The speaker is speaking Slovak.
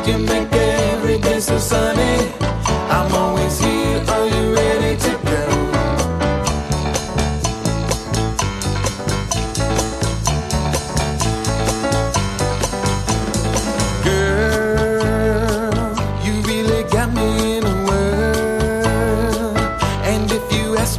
can make every day so sunny. I'm always here.